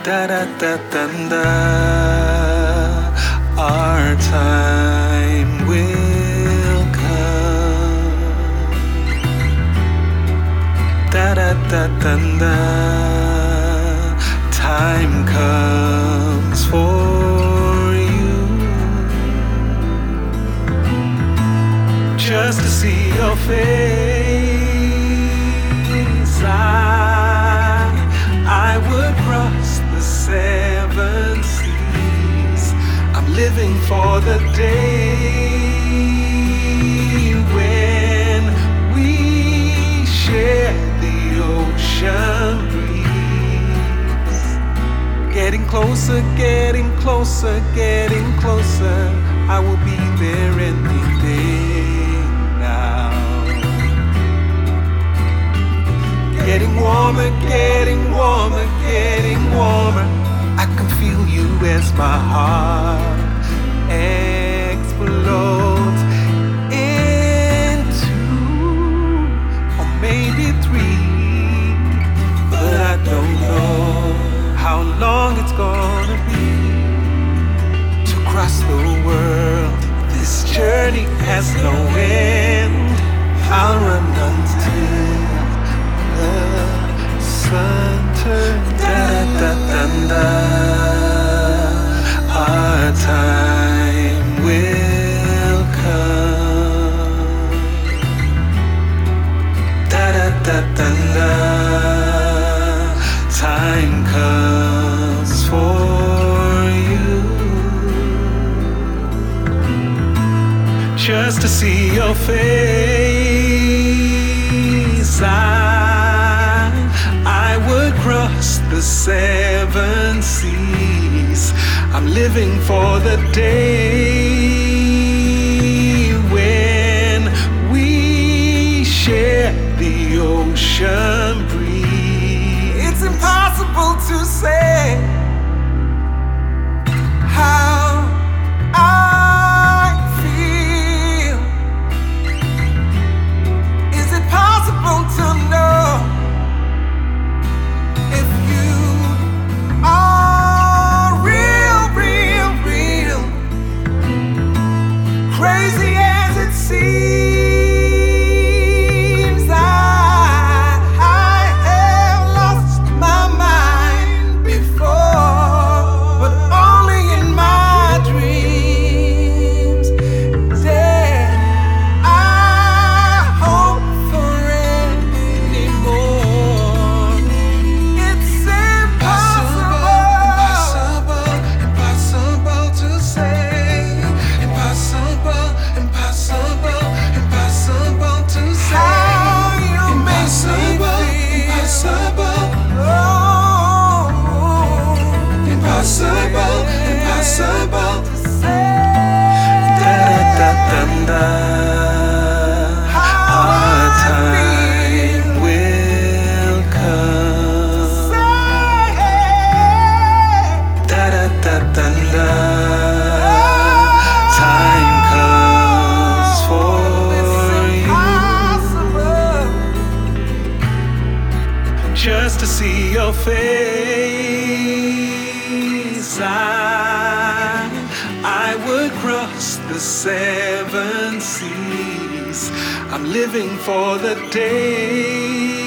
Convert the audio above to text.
Da da da da da. Our time will come. Da da da da da. Time comes for you. Just to see your face, I would cross the 7 seas. I'm living for the day when we share the ocean breeze. Getting closer, getting closer, getting closer. I will be there any day now. Getting warmer, getting warmer, getting warmer. I can feel you as my heart explodes into, or maybe 3, but I don't know how long it's gonna be to cross the world. This journey has no end. I'll run until the sun turns. Da da da da. Our time will come. Da da da da da. Time comes for you. Just to see your face, I would cross the 7 seas. I'm living for the day when we share the ocean breeze. It's impossible to say how I feel. Is it possible to know if you are real, real, real? Crazy as it seems, I have lost my mind before, but only in my dreams. Dare I hope for any more? It's impossible, impossible to say. Impossible, impossible, impossible to say. How you make me feel. Impossible, oh, impossible, impossible to say. Da da da da. Our time will come. Da da da da da. Time comes for you. Just to see your face, I would cross the 7 seas. I'm living for the day